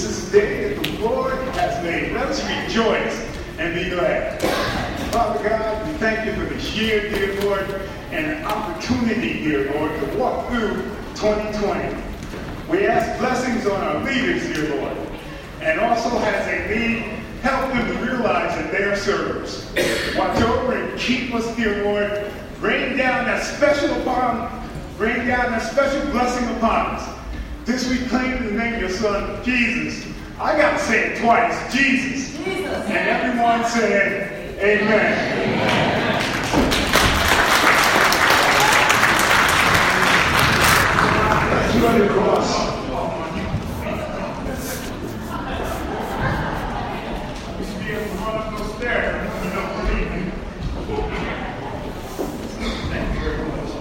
is the day that the Lord has made. Let us rejoice and be glad. Father God, we thank you for this year, dear Lord, and an opportunity, dear Lord, to walk through 2020. We ask blessings on our leaders, dear Lord, and also as they need, help them to realize that they are servants. Watch over and keep us, dear Lord. Rain down that special blessing upon us. This we claim in the name of your Son, Jesus. I got to say it twice, Jesus. And everyone said, amen. Let's run across. We should be able to run up those stairs. You don't believe me. Thank you very much.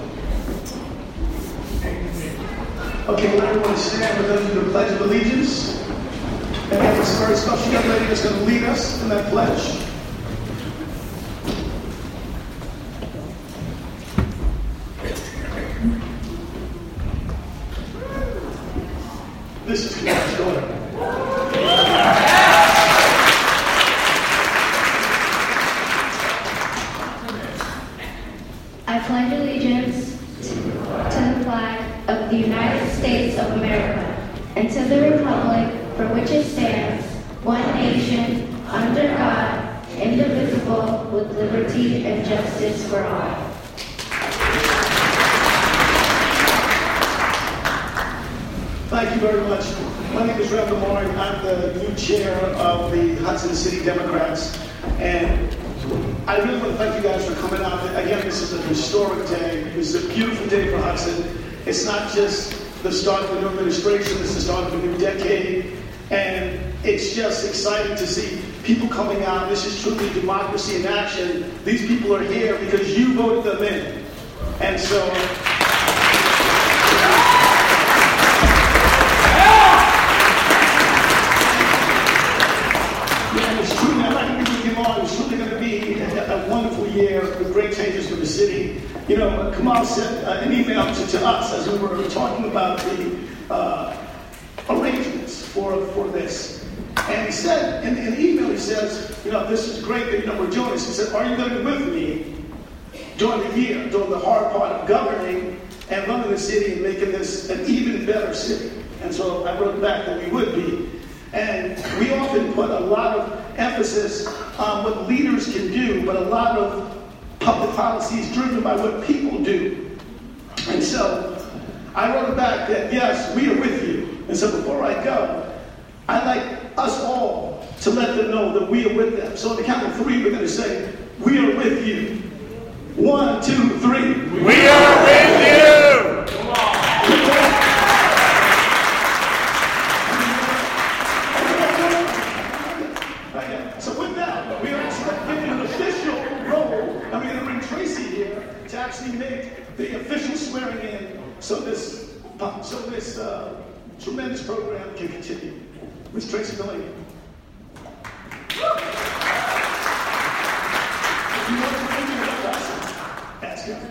Okay, well, everyone stand with us to the Pledge of Allegiance. And we have this very special young lady that's going to lead us in that pledge. This is God's daughter. I pledge allegiance to the flag of the United States of America and to the republic for which it stands, one nation, under God, indivisible, with liberty and justice for all. Thank you very much. My name is Reverend Warren. I'm the new chair of the Hudson City Democrats. And I really want to thank you guys for coming out. Again, this is a historic day. This is a beautiful day for Hudson. It's not just the start of the new administration. It's the start of a new decade. And it's just exciting to see people coming out. This is truly democracy in action. These people are here because you voted them in. And so... It's really going to be a wonderful year with great changes for the city. You know, Kamal sent an email to us as we were talking about the arrangements for this. And he said, in the email, he says, you know, this is great that, you know, we're doing this. He said, are you going to be with me during the year, during the hard part of governing and running the city and making this an even better city? And so I wrote back that we would be. And we often put a lot of emphasis on what leaders can do, but a lot of public policy is driven by what people do. And so I wrote back that, yes, we are with you. And so before I go, I'd like us all to let them know that we are with them. So on the count of three, we're going to say, we are with you. 1, 2, 3. We are with you! Come on. So with that, we are actually giving an official role. I'm going to bring Tracy here to actually make the official swearing in so this tremendous program can continue. Ms. Tracy Delaney. If you want to bring me up, ask him.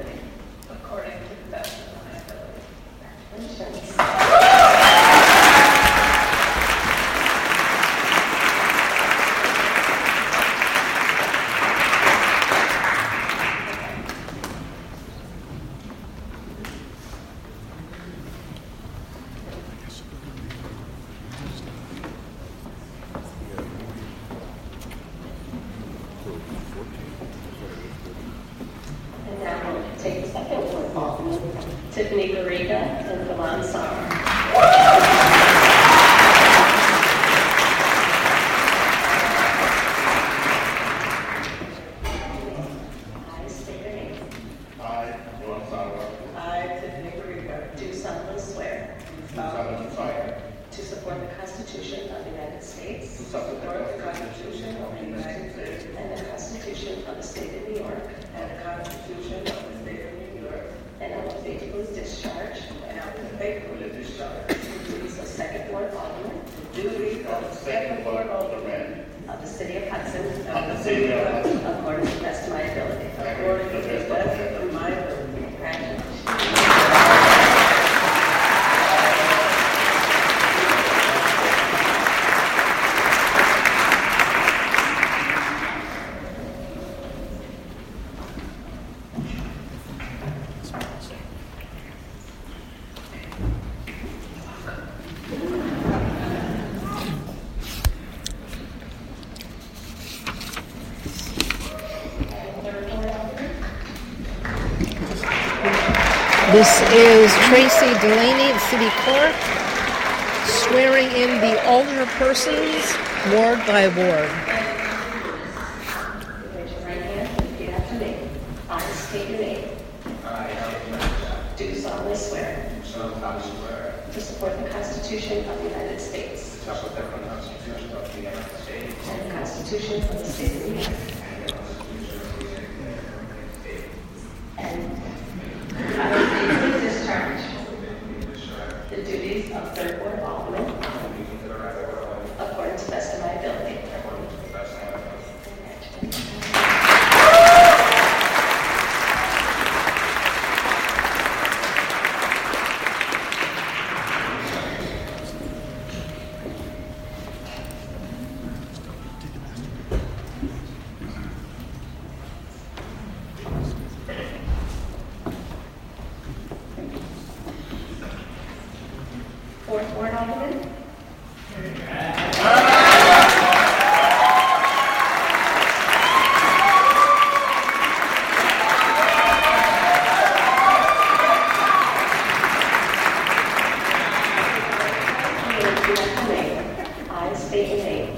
According to the best of my ability. Tiffany Garriga, and Galan Sara. I state your name. I, Galan Sara, I, Tiffany Garriga, do solemnly swear do solemnly swear to support the Constitution of the United States to support the Constitution of the United States and the Constitution of the State of New York, and the Constitution of the State of New York, and I will faithfully discharge and I will faithfully discharge the duties of Second Ward Alderman the duties of the Second Ward Alderman of the City of Hudson of the City of Hudson according to the best of my ability. according to the best of my ability. Congratulations. This is Tracy Delaney, City Clerk, swearing in the alder persons ward by ward. Raise your right hand and repeat after me. I state your name. Do solemnly swear to support the Constitution of the United States and the Constitution of the State of New York. And I will faithfully discharge the duties of Third Ward Alderman according to the best of my ability. Fourth Ward Alderman. I state your name.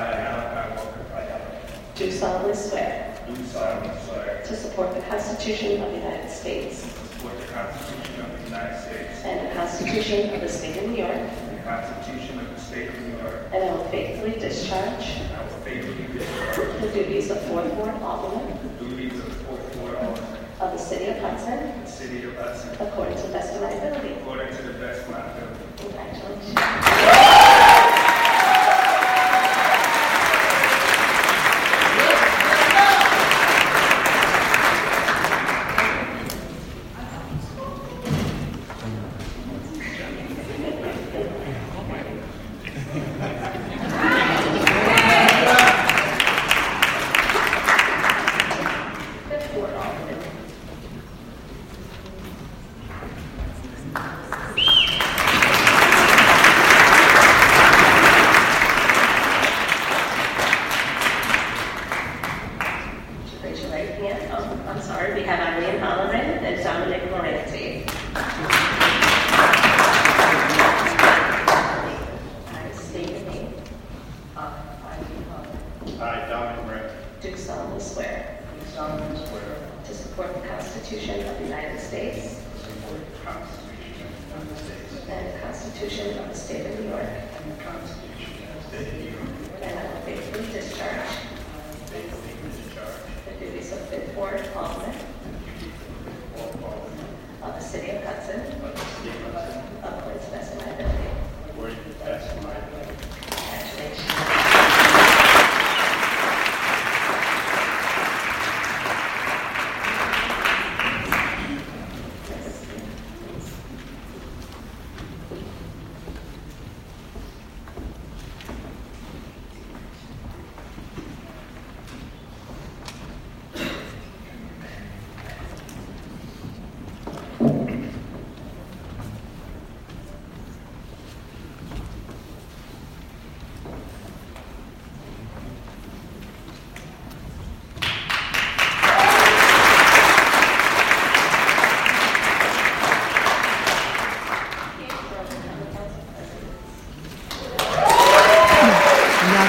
Do solemnly swear to support the Constitution of the United States Support the Constitution of the United States and the Constitution of the State of New York, and the Constitution of the State of New York. and I will faithfully discharge I will faithfully discharge the duties of Fourth Ward Alderman the duties of Fourth Ward Alderman of the City of Hudson of the City of Hudson according to the best of my ability. according to the best of my ability. Congratulations. Fifth Ward Alderman.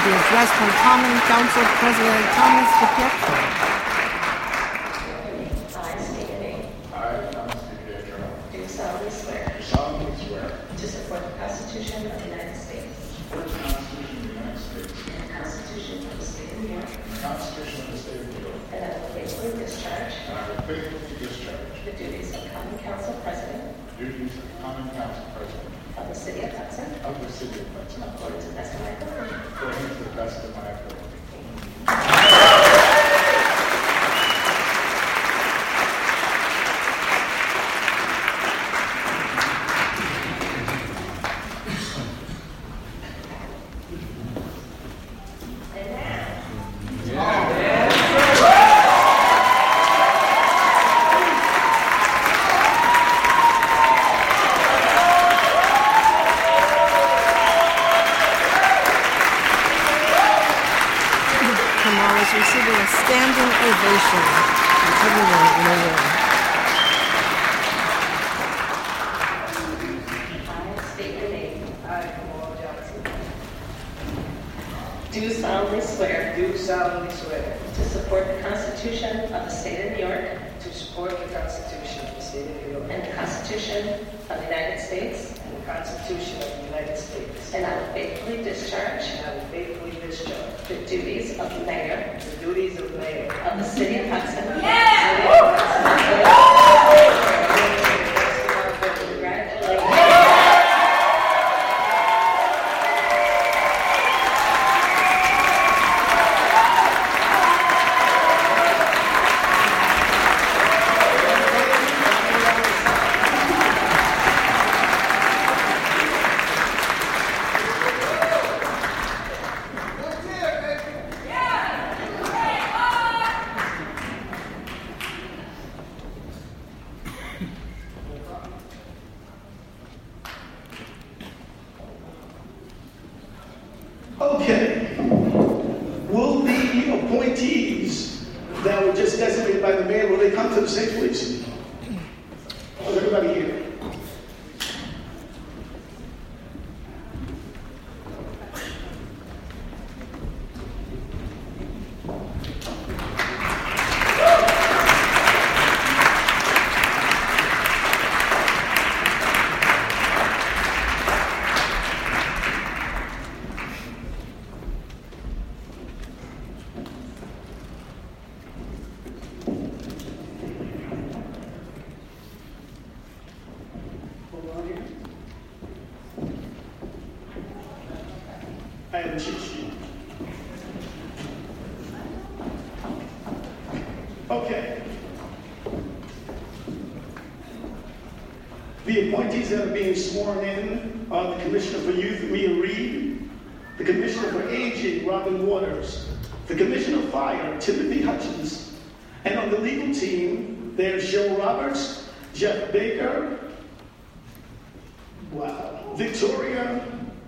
the address from Common Council President Thomas DiPietro. I state your name. I, Thomas DiPietro, Do solemnly swear solemnly swear to support the Constitution of the United States for the Constitution of the United States and the Constitution of the State of New York, and the Constitution of the State of New York, and I will faithfully discharge and I will faithfully discharge the duties of Common Council President the duties of Common Council President of the City of Hudson of the City of Hudson according to the best of my ability. according to the best of my ability. Kamal is receiving a standing ovation from everyone in the room. I state your name. I, Kamal Johnson. Do solemnly swear Do solemnly swear to support the Constitution of the State of New York to support the Constitution of the State of New York and the Constitution of the United States, and the Constitution of the United States, and I will faithfully discharge and I will faithfully discharge the duties of mayor the duties of mayor of the City of Hudson. of the City of Hudson. Congratulations. Okay. Will the appointees that were just designated by the mayor, will they come to the stage, please? Is everybody here? Hold on here. I have a cheat sheet. Okay. The appointees that are being sworn in are the Commissioner for Youth, Mia Reed, the Commissioner for Aging, Robin Waters, the Commissioner of Fire, Timothy Hutchins, and on the legal team, there's Joe Roberts, Jeff Baker, wow, Victoria.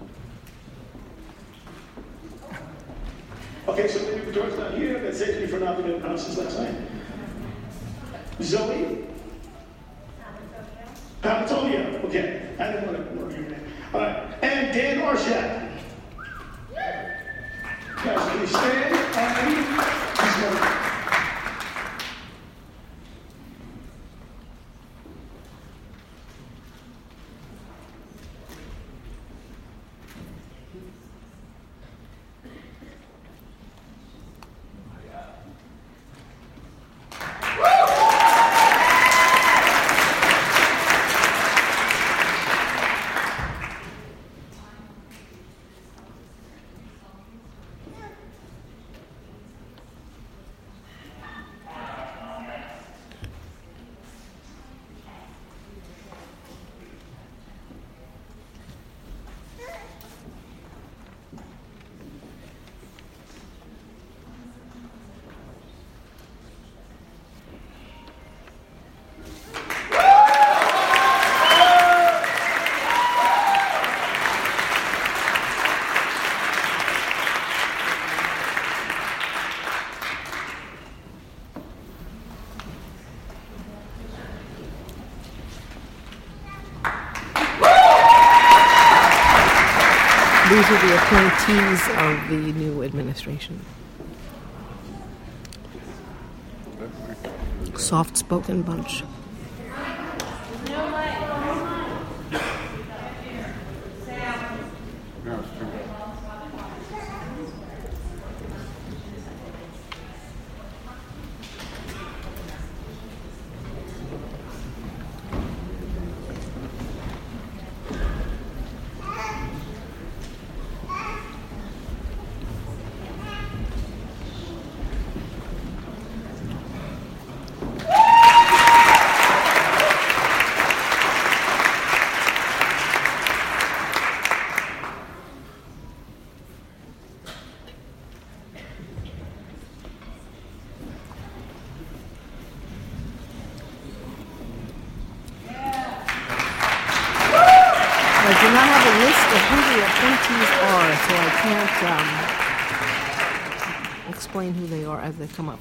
Okay, so maybe Victoria's not here. That saves me for not being able to pronounce his last name. Zoe? Palantonio. Okay, I didn't want to murder your name. All right, and Dan Orshak. Guys, please stand. And he's going. These are the appointees of the new administration. Soft-spoken bunch. I do not have a list of who the appointees are, so I can't explain who they are as they come up.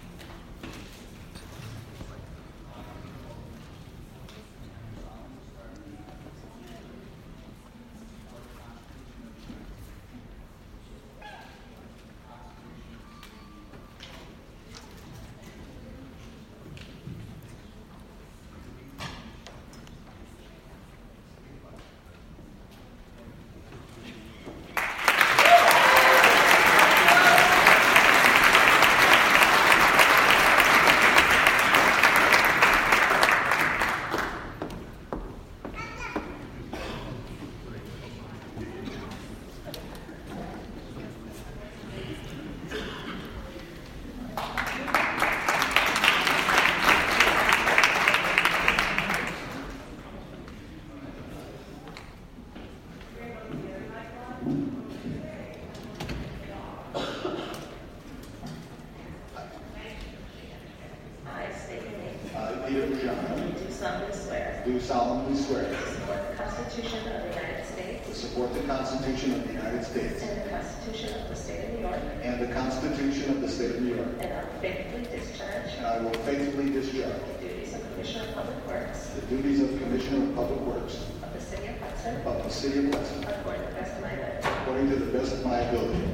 Do solemnly swear to support the Constitution of the United States to support the Constitution of the United States and the Constitution of the State of New York, and the Constitution of the State of New York, and I will faithfully discharge and I will faithfully discharge the duties of Commissioner of Public Works the duties of Commissioner of Public Works of the City of Hudson of the City of Hudson according to the best of my ability. according to the best of my ability.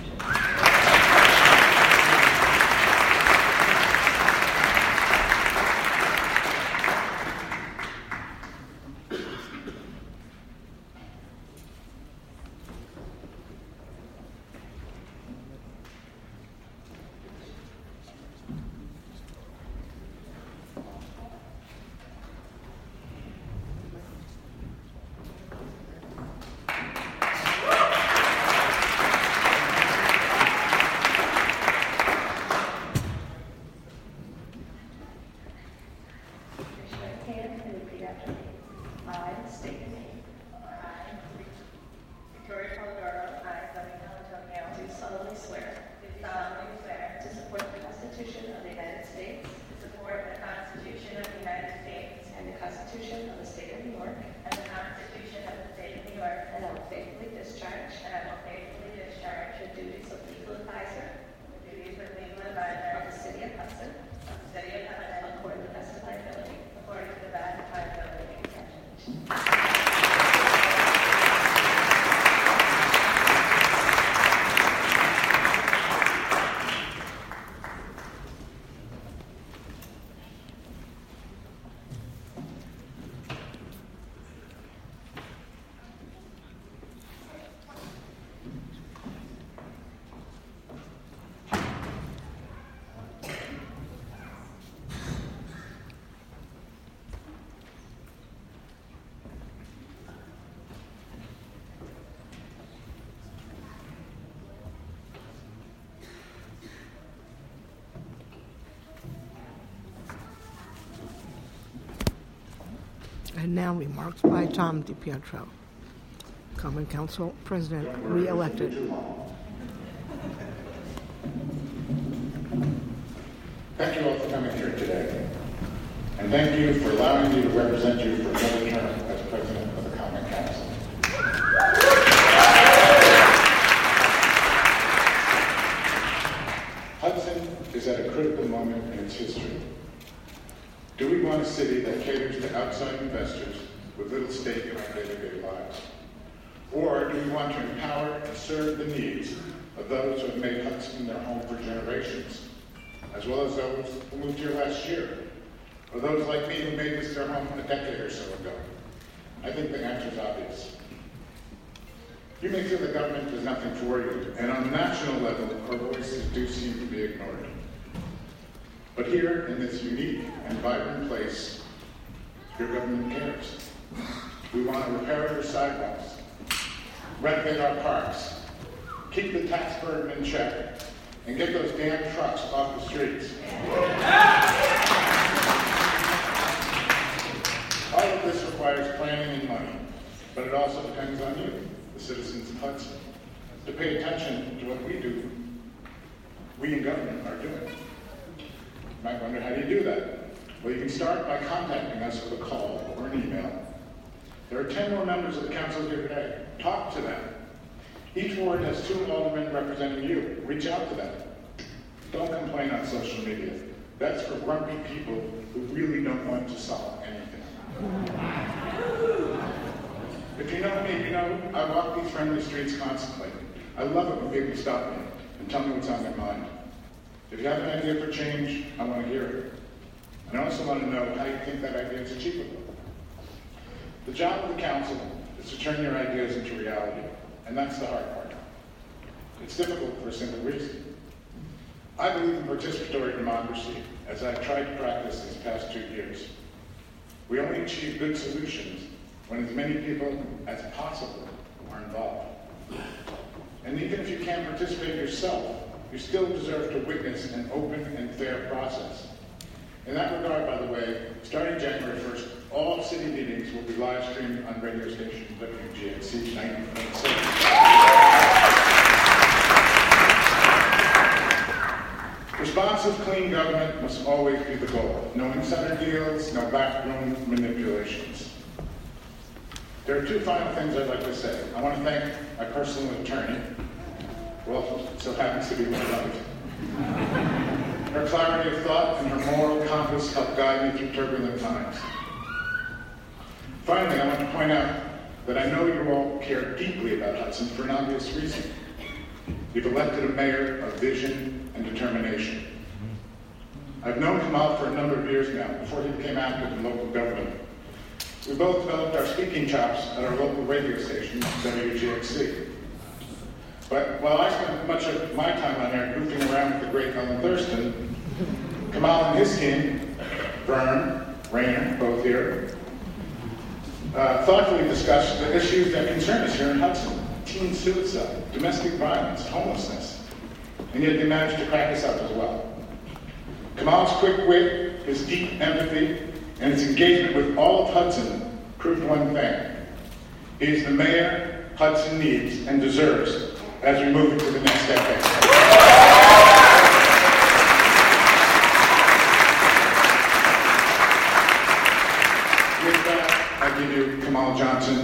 Raise your right hand and repeat after me. I state your name. I, Victoria Polidoro. I, Fleming Antonio. Do solemnly swear. To support the Constitution of the United States. To support the Constitution of the United States And the Constitution of the State of New York. and the Constitution of the State of New York, And I will faithfully discharge and I will faithfully discharge the duties of legal advisor the duties of legal of advisor the City of Hudson of the City of Hudson according to the best of my ability. according to the best of my ability. And now remarks by Tom DiPietro, Common Council President, re-elected. Thank you all for coming here today. And thank you for allowing me to represent you for another term as President of the Common Council. Hudson is at a critical moment in its history. Do we want a city that caters to outside investors with little stake in our day-to-day lives? Or do we want to empower and serve the needs of those who have made Hudson their home for generations, as well as those who moved here last year, or those like me who made this their home a decade or so ago? I think the answer is obvious. You may feel the government does nothing for you, and on a national level, our voices do seem to be ignored. But here, in this unique and vibrant place, your government cares. We want to repair your sidewalks, renovate our parks, keep the tax burden in check, and get those damn trucks off the streets. All of this requires planning and money, but it also depends on you, the citizens of Hudson, to pay attention to what we in government are doing. You might wonder, how do you do that? Well, you can start by contacting us with a call or an email. There are 10 more members of the council here today. Talk to them. Each ward has 2 aldermen representing you. Reach out to them. Don't complain on social media. That's for grumpy people who really don't want to solve anything. If you know me, you know I walk these friendly streets constantly. I love it when people stop me and tell me what's on their mind. If you have an idea for change, I want to hear it. And I also want to know how you think that idea is achievable. The job of the council is to turn your ideas into reality, and that's the hard part. It's difficult for a simple reason. I believe in participatory democracy, as I've tried to practice these past 2 years. We only achieve good solutions when as many people as possible are involved. And even if you can't participate yourself, you still deserve to witness an open and fair process. In that regard, by the way, starting January 1st, all city meetings will be live streamed on radio station WGXC 90.7. Responsive, clean government must always be the goal. No insider deals, no backroom manipulations. There are 2 final things I'd like to say. I want to thank my personal attorney, who also so happens to be my wife. Her clarity of thought and her moral compass helped guide me through turbulent times. Finally, I want to point out that I know you all care deeply about Hudson for an obvious reason. You've elected a mayor of vision and determination. I've known Kamal for a number of years now, before he became active in local government. We both developed our speaking chops at our local radio station, WGXC. But while I spent much of my time on air goofing around with the great Ellen Thurston, Kamal and his team, Vern, Rayner, both here, thoughtfully discussed the issues that concern us here in Hudson: teen suicide, domestic violence, homelessness. And yet they managed to crack us up as well. Kamal's quick wit, his deep empathy, and his engagement with all of Hudson proved one thing. He is the mayor Hudson needs and deserves as we move into the next decade. With that, I give you Kamal Johnson.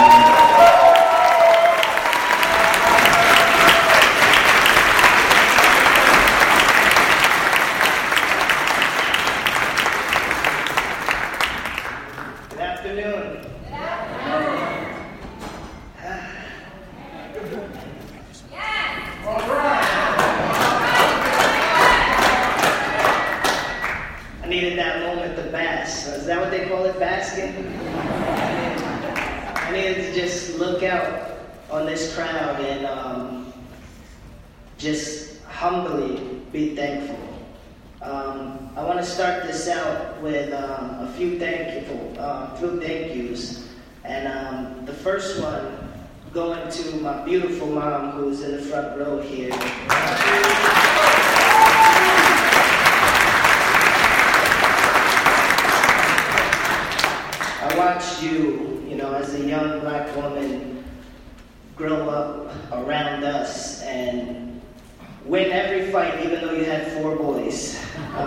Good afternoon. I needed that moment to bask. Is that what they call it, basking? I needed to just look out on this crowd and just humbly be thankful. I want to start this out with a few thank yous. And the first one going to my beautiful mom, who's in the front row here. I watched you, as a young black woman, grow up around us and win every fight, even though you had 4 boys.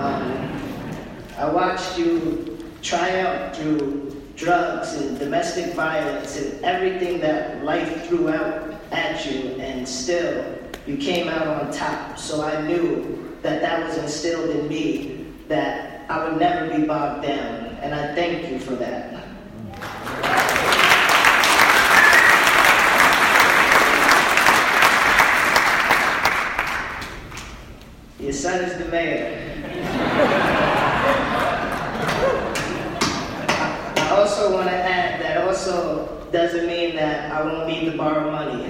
I watched you triumph through drugs and domestic violence and everything that life threw out at you, and still you came out on top. So I knew that was instilled in me, that I would never be bogged down, and I thank you for that. mayor. I also want to add that also doesn't mean that I won't need to borrow money.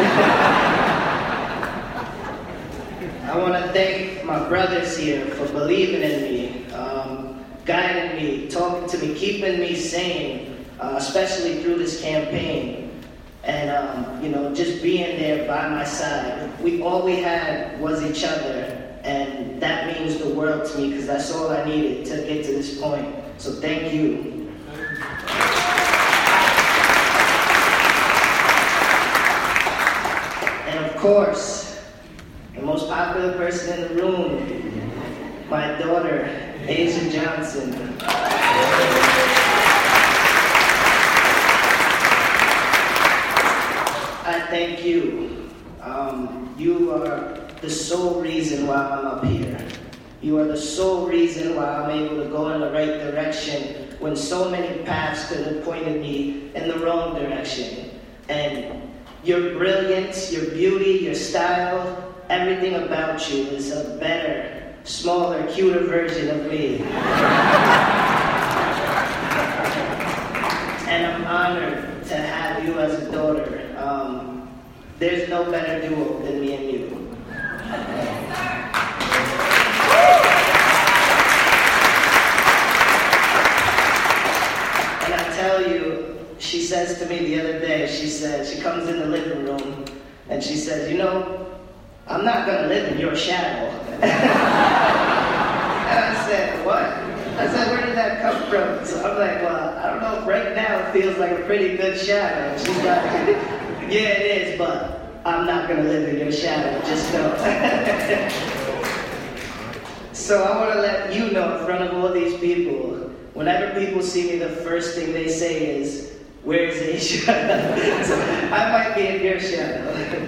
I want to thank my brothers here for believing in me, guiding me, talking to me, keeping me sane, especially through this campaign. And, just being there by my side. All we had was each other, and that means the world to me because that's all I needed to get to this point. So thank you. And of course, the most popular person in the room, my daughter, Asia Johnson. I thank you. You are the sole reason why I'm up here. You are the sole reason why I'm able to go in the right direction when so many paths could have pointed me in the wrong direction. And your brilliance, your beauty, your style, everything about you is a better, smaller, cuter version of me. And I'm honored to have you as a daughter. There's no better duo than me and you. And I tell you, she says to me the other day, she comes in the living room and she says, I'm not going to live in your shadow. And I said, what? I said, where did that come from? So I'm like, well, I don't know, right now it feels like a pretty good shadow. And she's like, yeah, it is, but I'm not going to live in your shadow, just know. So I want to let you know in front of all these people, whenever people see me, the first thing they say is, where's Asia? So I might be in your shadow.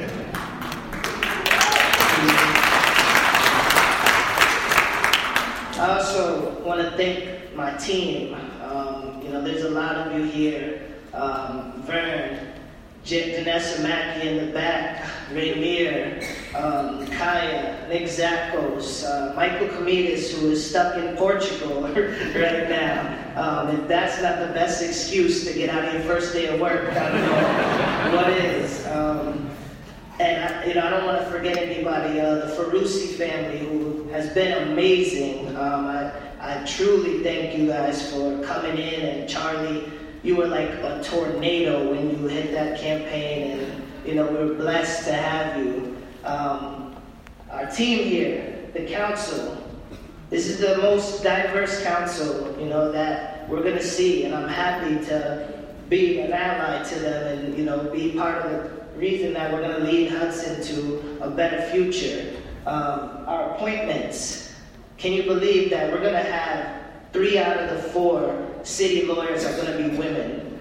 I also want to thank my team. There's a lot of you here. Vern, Janessa Mackey in the back, Rainier, Kaya, Nick Zackos, Michael Comides, who is stuck in Portugal right now. If that's not the best excuse to get out of your first day of work, I don't know what is. And I don't want to forget anybody, the Ferrucci family, who has been amazing. I truly thank you guys for coming in, and Charlie, you were like a tornado when you hit that campaign, and we were blessed to have you. Our team here, the council, this is the most diverse council, that we're gonna see, and I'm happy to be an ally to them and, be part of the reason that we're gonna lead Hudson to a better future. Our appointments, can you believe that we're gonna have 3 out of the 4 city lawyers are going to be women?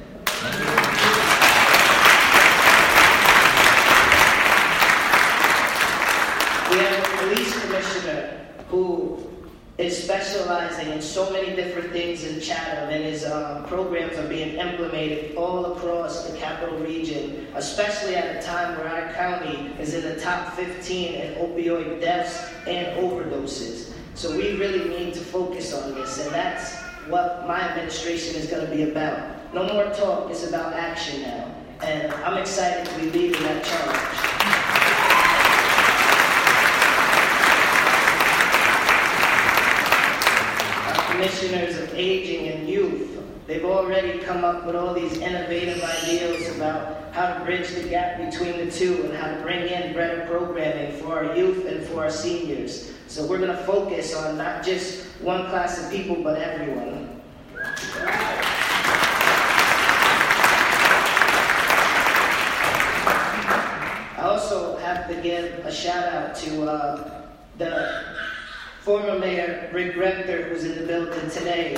We have a police commissioner who is specializing in so many different things in Chatham, and his programs are being implemented all across the capital region, especially at a time where our county is in the top 15 in opioid deaths and overdoses. So we really need to focus on this, and that's what my administration is going to be about. No more talk, it's about action now. And I'm excited to be leading that charge. Our commissioners of aging and youth, they've already come up with all these innovative ideas about how to bridge the gap between the two and how to bring in better programming for our youth and for our seniors. So we're going to focus on not just one class of people, but everyone. I also have to give a shout out to the former mayor, Rick Rector, who's in the building today.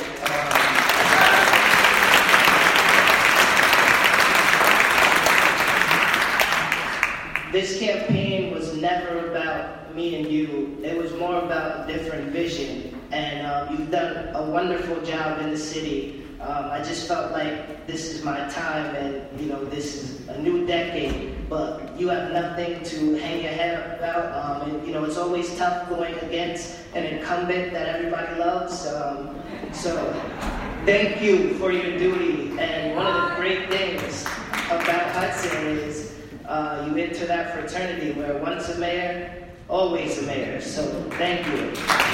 This campaign was never about me and you. It was more about a different vision. And you've done a wonderful job in the city. I just felt like this is my time, and you know, this is a new decade. But you have nothing to hang your head about. And, you know, it's always tough going against an incumbent that everybody loves. So thank you for your duty. And one of the great things about Hudson is you enter that fraternity where once a mayor, always a mayor. So thank you.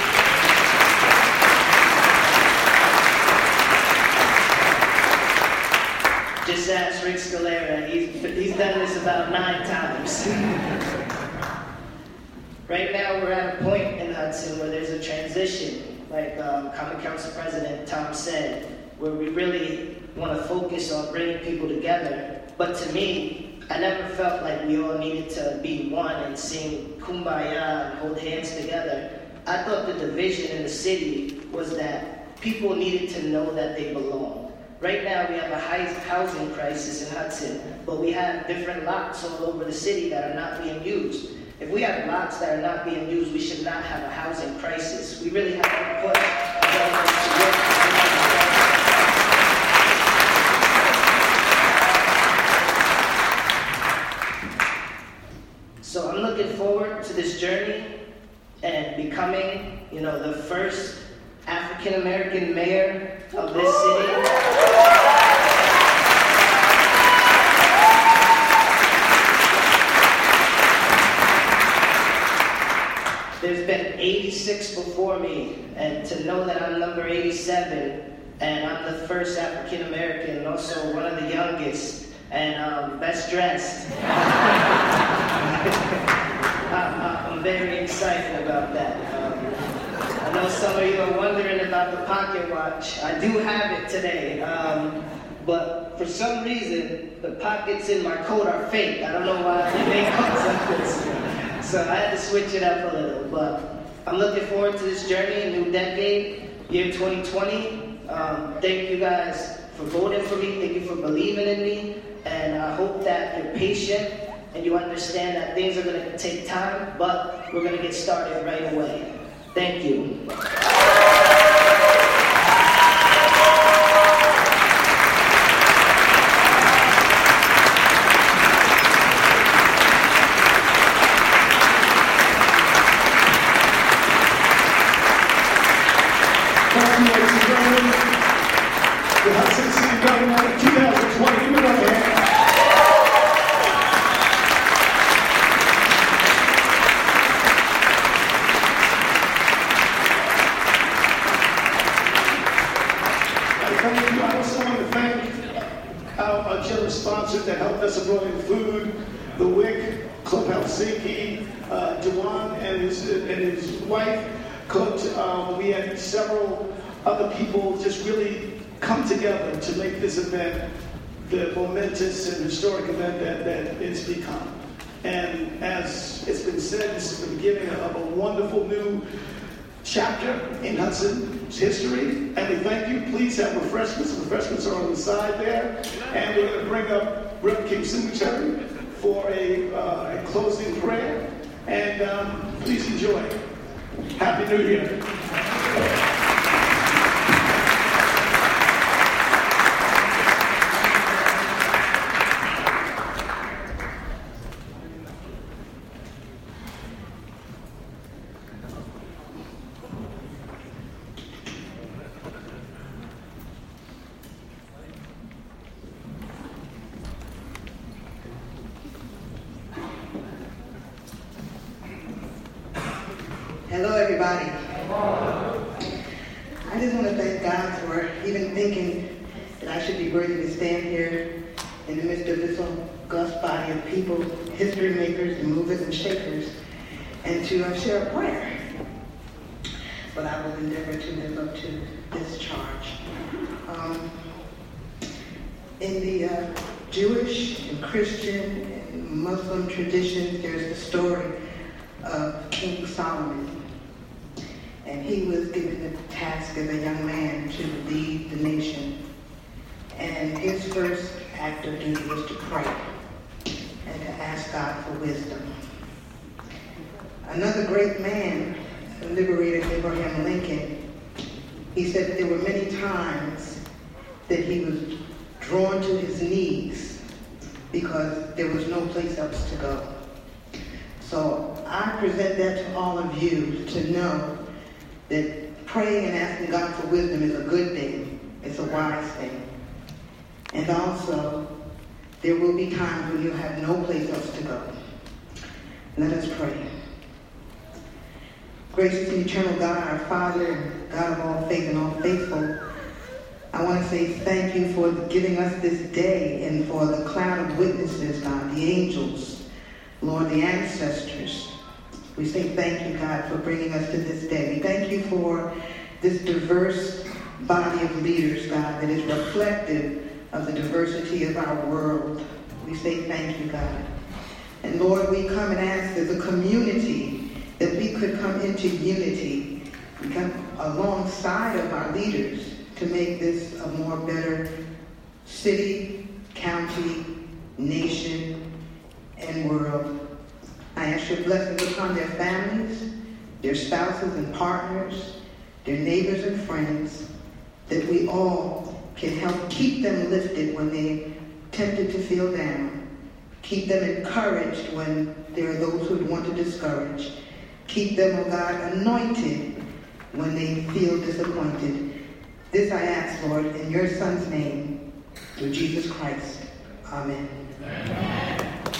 Just ask Rick Scalera. He's done this about 9 times. Right now, we're at a point in Hudson where there's a transition, like Common Council President Tom said, where we really want to focus on bringing people together. But to me, I never felt like we all needed to be one and sing Kumbaya and hold hands together. I thought the division in the city was that people needed to know that they belong. Right now, we have a high housing crisis in Hudson, but we have different lots all over the city that are not being used. If we have lots that are not being used, we should not have a housing crisis. We really have to put government to work. So I'm looking forward to this journey and becoming, you know, the first African-American mayor of this city. There's been 86 before me, and to know that I'm number 87, and I'm the first African-American, and also one of the youngest, and best dressed. I'm very excited about that. I know some of you are wondering about the pocket watch. I do have it today, but for some reason, the pockets in my coat are fake. I don't know why they make coats like this. So I had to switch it up a little, but I'm looking forward to this journey, a new decade, year 2020. Thank you guys for voting for me. Thank you for believing in me. And I hope that you're patient and you understand that things are going to take time, but we're going to get started right away. Thank you. The Hudson City Government 2020. Give it up, man. I also want to thank our generous sponsors that helped us abroad in food, the WIC, Club Helsinki, Dewan and his wife cooked. We had several other people just really come together to make this event the momentous and historic event that it's become. And as it's been said, this is the beginning of a wonderful new chapter in Hudson's history. And we thank you. Please have refreshments. Refreshments are on the side there. And we're going to bring up Reverend King Cemetery for a closing prayer. And please enjoy. Happy New Year. Hello, everybody. I just want to thank God for even thinking that I should be worthy to stand here in the midst of this august body of people, history makers and movers and shakers, and to share a prayer. But I will endeavor to live up to this charge. In the Jewish and Christian and Muslim traditions, there's the story of King Solomon. And he was given the task as a young man to lead the nation. And his first act of duty was to pray and to ask God for wisdom. Another great man, liberator Abraham Lincoln, he said that there were many times that he was drawn to his knees because there was no place else to go. So I present that to all of you to know that praying and asking God for wisdom is a good thing. It's a wise thing. And also, there will be times when you have no place else to go. Let us pray. Gracious and eternal God, our Father, God of all faith and all faithful, I want to say thank you for giving us this day and for the cloud of witnesses, God, the angels, Lord, the ancestors. We say thank you, God, for bringing us to this day. We thank you for this diverse body of leaders, God, that is reflective of the diversity of our world. We say thank you, God. And Lord, we come and ask as a community that we could come into unity, we come alongside of our leaders to make this a more better city, county, nation, and world. I ask your blessings upon their families, their spouses and partners, their neighbors and friends, that we all can help keep them lifted when they're tempted to feel down, keep them encouraged when there are those who want to discourage, keep them, oh God, anointed when they feel disappointed. This I ask, Lord, in your Son's name, through Jesus Christ. Amen. Amen.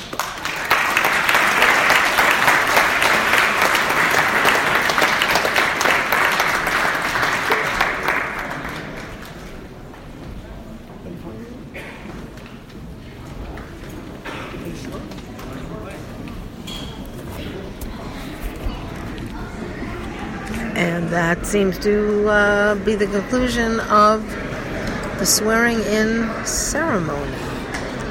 And that seems to be the conclusion of the swearing-in ceremony.